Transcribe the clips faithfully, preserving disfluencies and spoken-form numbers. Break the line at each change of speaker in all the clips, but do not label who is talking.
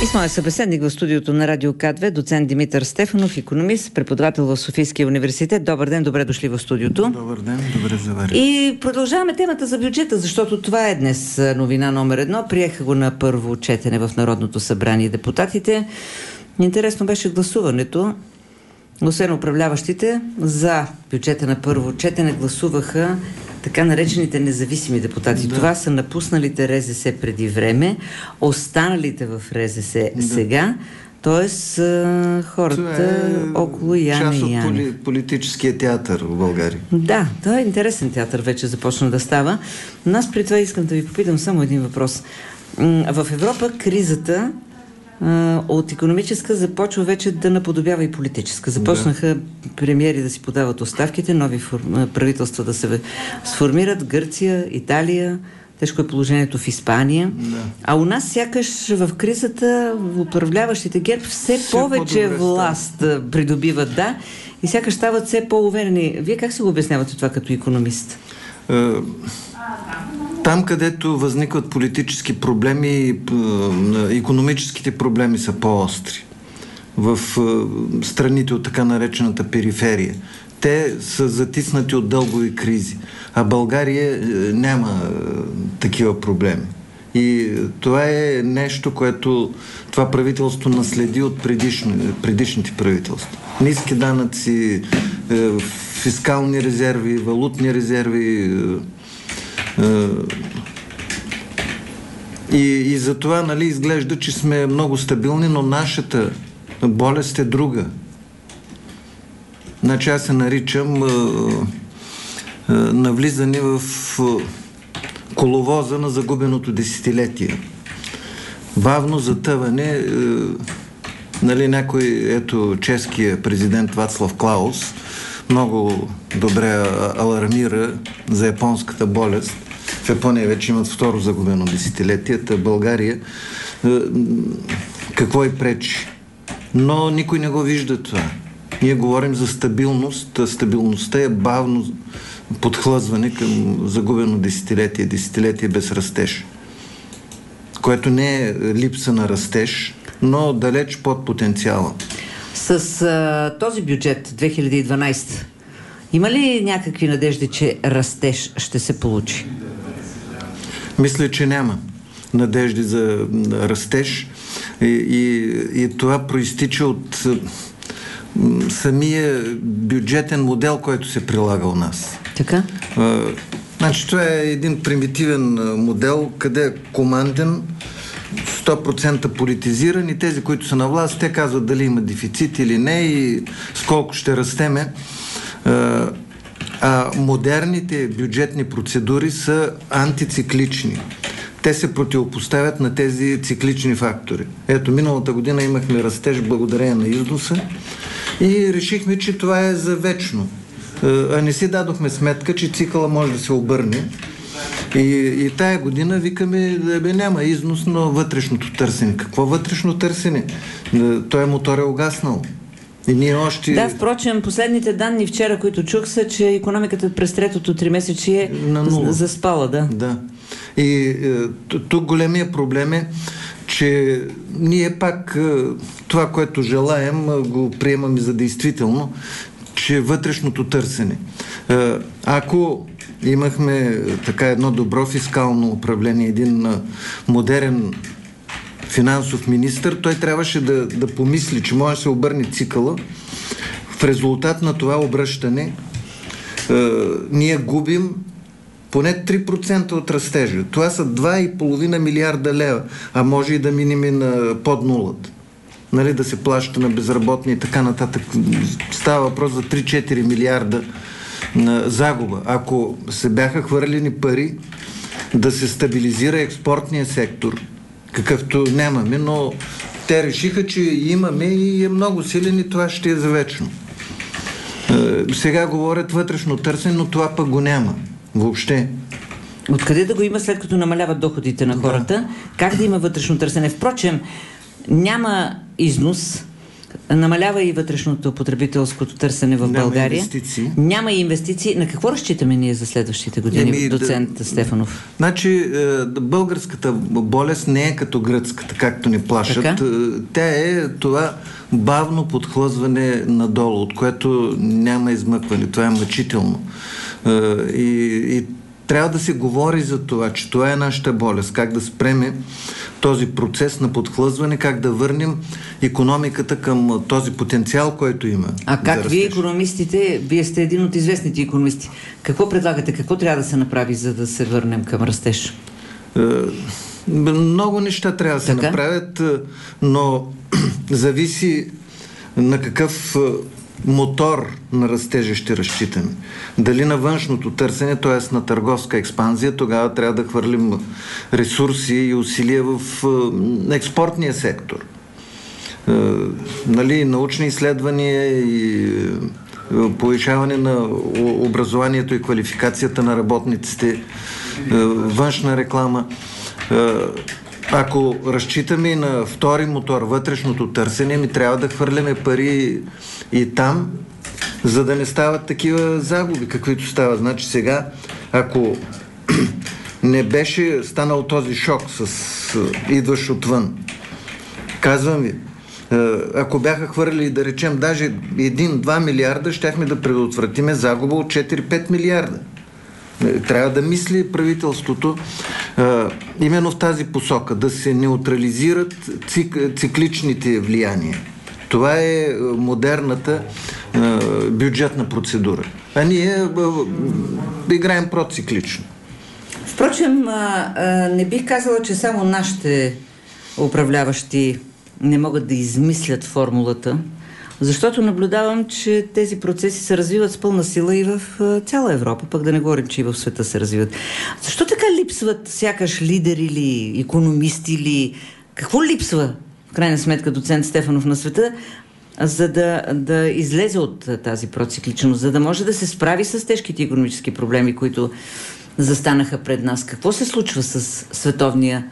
И с моя събеседник в студиото на Радио К две, доцент Димитър Стефанов, икономист, преподавател в Софийския университет. Добър ден, добре дошли в студиото.
Добър ден, добре заварили.
И продължаваме темата за бюджета, защото това е днес новина номер едно. Приеха го на първо четене в Народното събрание депутатите. Интересно беше гласуването. Освен управляващите, за бюджета на първо четене гласуваха така наречените независими депутати. Да. Това са напусналите Р З С преди време, останалите в Р З С да. сега, т.е. хората е около Яне и Яне.
Част от политическия театър в България.
Да, това е интересен театър, вече започна да става. Но аз при това искам да ви попитам само един въпрос. В Европа кризата от икономическа започва вече да наподобява и политическа. Започнаха да. премиери да си подават оставките, нови фор... правителства да се сформират. Гърция, Италия, тежко е положението в Испания. Да. А у нас сякаш в кризата управляващите ГЕРБ все, все повече власт да. придобиват, да, и сякаш стават все по-уверени. Вие как се го обяснявате това като икономист? Uh...
Там, където възникват политически проблеми, икономическите проблеми са по-остри. В страните от така наречената периферия. Те са затиснати от дългови кризи. А България няма такива проблеми. И това е нещо, което това правителство наследи от предишни, предишните правителства. Ниски данъци, фискални резерви, валутни резерви. И, и за това, нали, изглежда, че сме много стабилни, но нашата болест е друга. Значи аз се наричам а, а, навлизане в а, коловоза на загубеното десетилетие. Бавно затъване. А, нали, някой, ето, чешкия президент Вацлав Клаус много добре алармира за японската болест. В Япония вече имат второ загубено десетилетията. България какво и пречи? Но никой не го вижда това. Ние говорим за стабилност. Стабилността е бавно подхлъзване към загубено десетилетие. Десетилетие без растеж. Което не е липса на растеж, но далеч под потенциала.
С а, този бюджет две хиляди и дванадесета има ли някакви надежди, че растеж ще се получи?
Мисля, че няма надежди за растеж и, и, и това проистича от самия бюджетен модел, който се прилага у нас.
Така?
А, значи това е един примитивен модел, къде е команден, сто процента политизиран и тези, които са на власт, те казват дали има дефицит или не и сколко ще растеме. А, а модерните бюджетни процедури са антициклични. Те се противопоставят на тези циклични фактори. Ето, миналата година имахме растеж благодарение на износа и решихме, че това е за вечно. А не си дадохме сметка, че цикъла може да се обърне. И, и тая година викаме, бе, няма износ, но вътрешното търсене. Какво вътрешно търсене? Той мотор е угаснал. И ние още...
Да, впрочем, последните данни вчера, които чух, са, че икономиката през третото тримесечие е заспала, да.
Да. И тук големия проблем е, че ние пак това, което желаем, го приемаме за действително, че вътрешното търсене. Ако имахме така едно добро фискално управление, един модерен финансов министър, той трябваше да, да помисли, че може да се обърне цикъла. В резултат на това обръщане е, ние губим поне три процента от растежа. Това са два и половина милиарда лева, а може и да минем на под нулата. Нали, да се плаща на безработни и така нататък. Става въпрос за три-четири милиарда на загуба. Ако се бяха хвърлени пари да се стабилизира експортния сектор, какъвто нямаме, но те решиха, че имаме и е много силен и това ще е завечно. Е, сега говорят вътрешно търсене, но това пък го няма. Въобще.
Откъде да го има, след като намаляват доходите на хората? Да. Как да има вътрешно търсене? Впрочем, няма износ. намалява и вътрешното потребителското търсене в
Няма
България.
Инвестиции.
Няма и инвестиции. На какво разчитаме ние за следващите години,
Еми,
доцент
да,
Стефанов?
Значи, българската болест не е като гръцката, както ни плашат.
Така?
Тя е това бавно подхлъзване надолу, от което няма измъкване. Това е мъчително. И, и трябва да се говори за това, че това е нашата болест. Как да спреме този процес на подхлъзване, как да върнем икономиката към този потенциал, който има.
А как вие, икономистите, вие сте един от известните икономисти, какво предлагате, какво трябва да се направи, за да се върнем към растеж?
Много неща трябва да се така направят, но зависи на какъв мотор на растежа ще разчитаме. Дали на външното търсене, т.е. на търговска експанзия, тогава трябва да хвърлим ресурси и усилия в експортния сектор. Е, нали, научни изследвания и повишаване на образованието и квалификацията на работниците, е, външна реклама. Е, Ако разчитаме на втори мотор, вътрешното търсене, ми трябва да хвърляме пари и там, за да не стават такива загуби, каквито стават. Значи сега, ако не беше станал този шок с идващ отвън, казвам ви, ако бяха хвърли, да речем, даже един-два милиарда, щяхме да предотвратиме загуба от четири-пет милиарда. Трябва да мисли правителството а, именно в тази посока, да се неутрализират цик, цикличните влияния. Това е модерната а, бюджетна процедура. А ние а, а, играем проциклично.
Впрочем, а, а, не бих казала, че само нашите управляващи не могат да измислят формулата, защото наблюдавам, че тези процеси се развиват с пълна сила и в цяла Европа, пък да не говорим, че и в света се развиват. Защо така липсват сякаш лидери или икономисти или... Какво липсва, в крайна сметка, доцент Стефанов, на света, за да, да излезе от тази процикличност, за да може да се справи с тежките икономически проблеми, които застанаха пред нас? Какво се случва с световния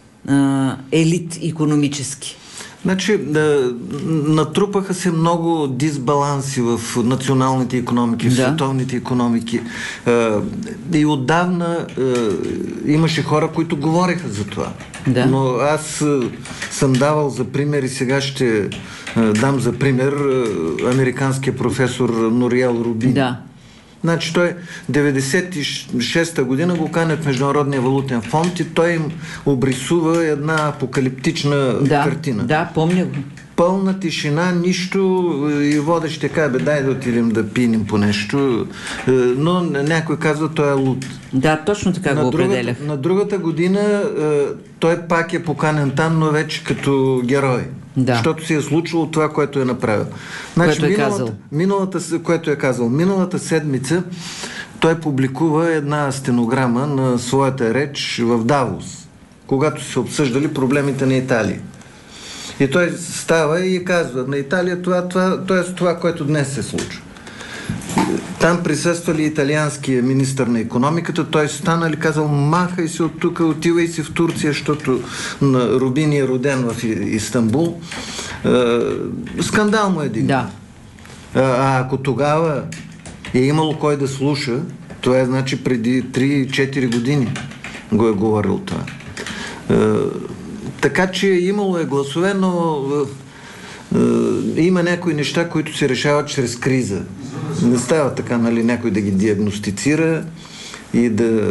а, елит икономически?
Значи, да, натрупаха се много дисбаланси в националните икономики, в да. световните икономики. Е, и отдавна е, имаше хора, които говореха за това. Да. Но аз е, съм давал за пример и сега ще е, дам за пример е, американския професор Нориел Рубин. Да. Значи той деветдесет и шеста година го канят в Международния валутен фонд и той им обрисува една апокалиптична
да,
картина.
Да, помня го.
Пълна тишина, нищо и водещ ще каже, бе, дай да отидем да пинем по нещо, но някой казва, той е луд.
Да, точно така на го определях.
Другата, на другата година той пак е поканен там, но вече като герой. Да. Защото си е случило това, което е направил. Значи,
което е
миналата,
казал.
Миналата, което е казал. Миналата седмица той публикува една стенограма на своята реч в Давос, когато се обсъждали проблемите на Италия. И той става и казва на Италия това, това, т.е. това, което днес се случва. Там присъствали италианския министър на икономиката, той стана и казал, махай се от тук, отивай си в Турция, защото Рубин е роден в Истанбул. Е, скандал му е един. Да. А, а ако тогава е имало кой да слуша, това е значи преди три-четири години го е говорил това. Е, така че имало е гласове, но е, има някои неща, които се решават чрез криза. Не става така, нали, някой да ги диагностицира и да,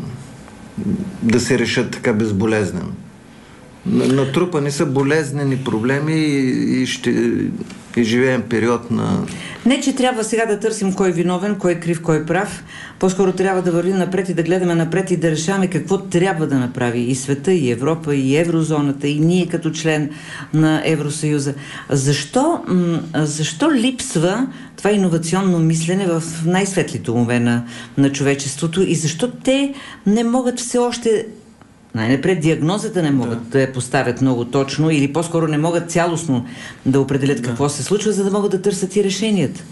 да се решат така безболезнено. Натрупани са болезнени проблеми и, и ще и живеем период на...
Не, че трябва сега да търсим кой е виновен, кой е крив, кой е прав. По-скоро трябва да вървим напред и да гледаме напред и да решаваме какво трябва да направи и света, и Европа, и еврозоната, и ние като член на Евросъюза. Защо, защо липсва това иновационно мислене в най-светлите умове на, на човечеството и защо те не могат все още... Най-напред диагнозата не могат да. да я поставят много точно или по-скоро не могат цялостно да определят да. какво се случва, за да могат да търсят и решенията.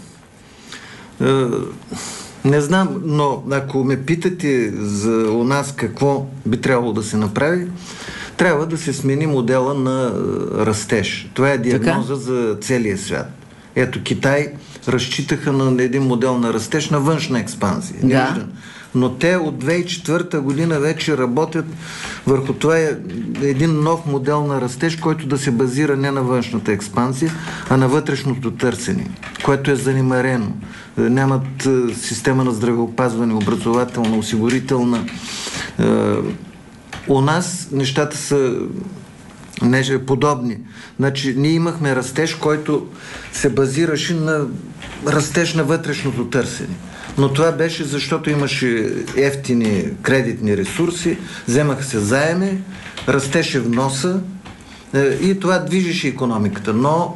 Е, не знам, но ако ме питате за у нас какво би трябвало да се направи, трябва да се смени модела на растеж. Това е диагноза така за целия свят. Ето, Китай разчитаха на един модел на растеж на външна експанзия.
Да.
Но те от две хиляди и четвърта година вече работят върху това е един нов модел на растеж, който да се базира не на външната експансия, а на вътрешното търсене, което е занемарено. Нямат система на здравеопазване, образователна, осигурителна. У нас нещата са не, подобни. Значи, ние имахме растеж, който се базираше на растеж на вътрешното търсене. Но това беше защото имаше ефтини кредитни ресурси, вземаха се заеми, растеше вноса и това движеше икономиката. Но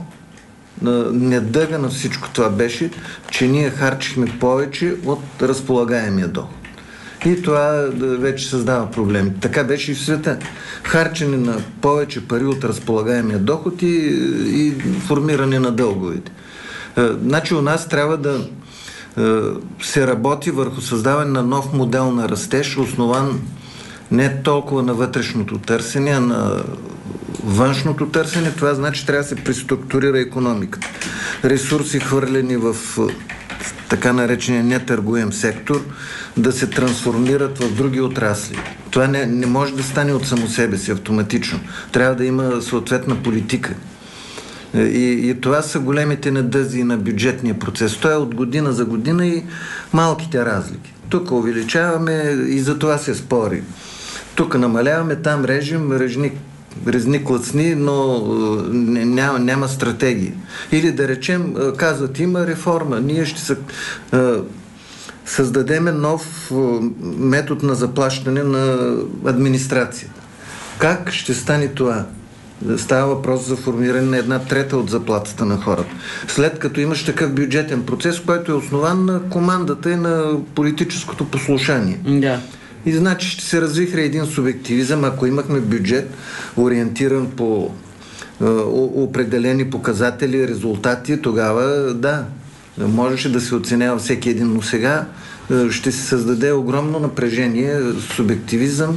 недъга на всичко това беше, че ние харчихме повече от разполагаемия доход. И това вече създава проблеми. Така беше и в света. Харчене на повече пари от разполагаемия доход и, и формиране на дълговете. Значи у нас трябва да се работи върху създаване на нов модел на растеж, основан не толкова на вътрешното търсене, а на външното търсене. Това значи трябва да се преструктурира икономиката. Ресурси, хвърлени в така наречения нетъргуем сектор, да се трансформират в други отрасли. Това не, не може да стане от само себе си автоматично. Трябва да има съответна политика. И, и това са големите надъзи на бюджетния процес. Това е от година за година и малките разлики. Тук увеличаваме и за това се спори. Тук намаляваме, там режем, режни, резни клъцни, но няма, няма стратегия. Или да речем, казват, има реформа. Ние ще се, създадеме нов метод на заплащане на администрацията. Как ще стане това? Става въпрос за формиране на една трета от заплатата на хората. След като имаш такъв бюджетен процес, който е основан на командата и на политическото послушание.
Да.
И значи ще се развихре един субективизъм, ако имахме бюджет, ориентиран по е, определени показатели, резултати, тогава да, можеше да се оценява всеки един, но сега е, ще се създаде огромно напрежение, субективизъм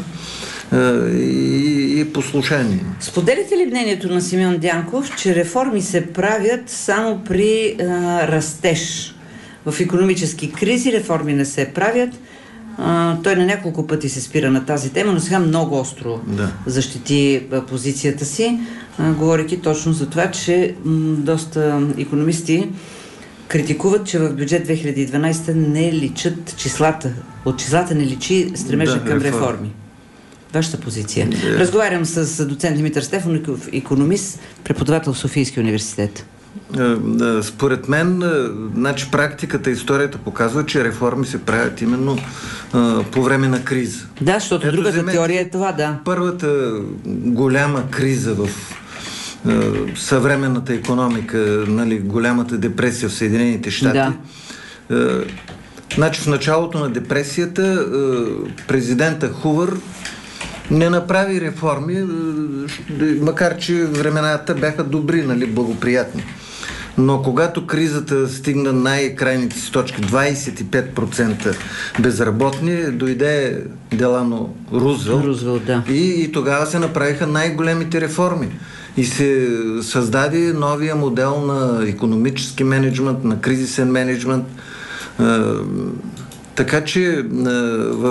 и, и послушание.
Споделите ли мнението на Симеон Дянков, че реформи се правят само при а, растеж? В икономически кризи реформи не се правят. А, той на няколко пъти се спира на тази тема, но сега много остро да. защити а, позицията си, а, говорейки точно за това, че м, доста икономисти критикуват, че в бюджет две хиляди и дванадесета не личат числата. От числата не личи стремежа да, към реформи. реформи. Вашата позиция. Yeah. Разговарям с доцент Димитър Стефанов, икономист, преподавател в Софийския университет.
Според мен, значи практиката, историята показва, че реформи се правят именно а, по време на криза.
Да, защото Ето, другата вземете, теория е това, да.
Първата голяма криза в а, съвременната икономика, нали, голямата депресия в Съединените щати. Да. А, значи в началото на депресията а, президента Хувър не направи реформи, макар че времената бяха добри, нали, благоприятни. Но когато кризата стигна най-крайните си точки, двадесет и пет процента безработни, дойде Делано Рузвелт,
Рузвелт да.
и, и тогава се направиха най-големите реформи. И се създаде новия модел на икономически менеджмент, на кризисен менеджмент. Така че в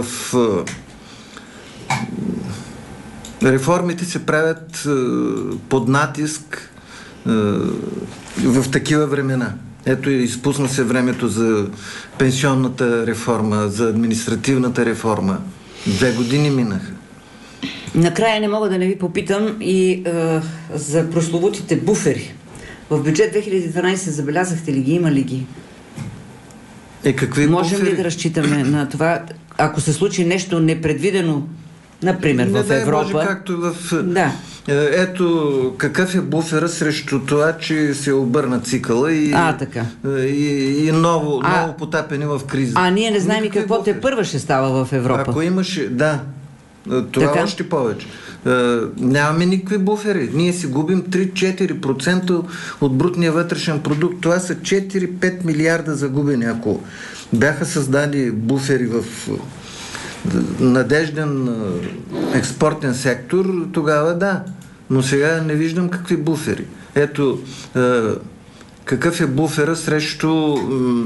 реформите се правят е, под натиск е, в такива времена. Ето, изпусна се времето за пенсионната реформа, за административната реформа. Две години минаха.
Накрая не мога да не ви попитам и е, за прословутите буфери. В бюджет две хиляди и дванадесета забелязахте ли ги, има ли ги?
Е, какви
Можем
буфери?
ли да разчитаме на това, ако се случи нещо непредвидено, например,
не,
в
да,
Европа?
Може, както в...
Да.
Ето, какъв е буфера срещу това, че се обърна цикъла и,
а, така.
и, и ново,
а,
ново потапени в криза.
А ние не знаем и какво те първа ще става в Европа.
Ако имаше, да, това така? Още повече. Нямаме никакви буфери. Ние си губим три до четири процента от брутния вътрешен продукт. Това са четири до пет милиарда загубени. Ако бяха създали буфери в надежден експортен сектор, тогава да. Но сега не виждам какви буфери. Ето, какъв е буфера срещу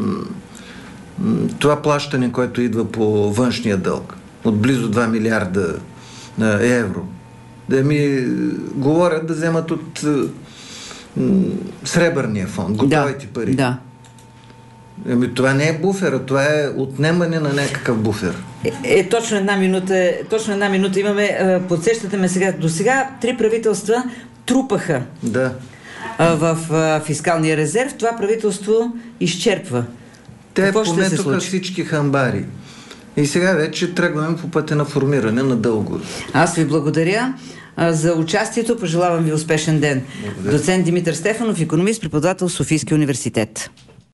това плащане, което идва по външния дълг от близо два милиарда евро. Да ми говорят да вземат от сребърния фонд, готовите
да,
пари.
Да.
Еми, това не е буфера, това е отнемане на някакъв буфер.
Е, е точно една минута, точно една минута имаме. Подсещате ме сега. До сега три правителства трупаха
да.
в фискалния резерв. Това правителство изчерпва.
Те
Какво ще се
пометоха всички хамбари. И сега вече тръгваме по пътя на формиране на дългове.
Аз ви благодаря за участието. Пожелавам ви успешен ден. Благодаря. Доцент Димитър Стефанов, икономист, преподавател в Софийския университет.